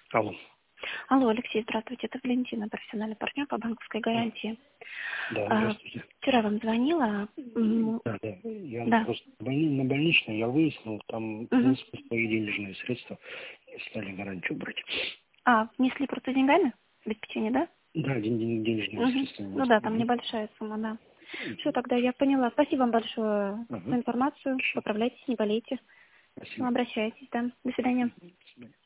Алло. Алло, Алексей, здравствуйте. Это Валентина, профессиональный партнер по банковской гарантии. Да, здравствуйте. Вчера вам звонила. Да. Я Да. просто на больничный я выяснил, там внесли свои денежные средства и стали гарантию брать. Внесли просто деньгами? Обеспечение, да? Да, денежные средства. Ну да, там небольшая сумма, да. Все, тогда я поняла. Спасибо вам большое за информацию. Поправляйтесь, не болейте. Спасибо. Обращайтесь, да. До свидания. До свидания.